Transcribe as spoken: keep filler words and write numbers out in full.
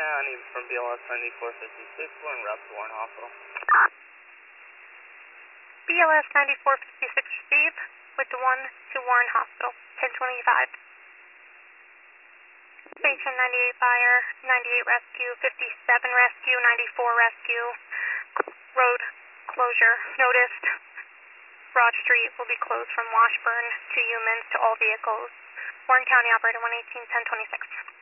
I need from B L S ninety-four fifty-six, we're en route to Warren Hospital. B L S ninety-four fifty-six received with the one to Warren Hospital, ten twenty-five. Station ninety-eight fire, ninety-eight rescue, fifty-seven rescue, ninety-four rescue. Road closure noticed. Broad Street will be closed from Washburn to Humans to all vehicles. Warren County operator one eighteen ten twenty-six.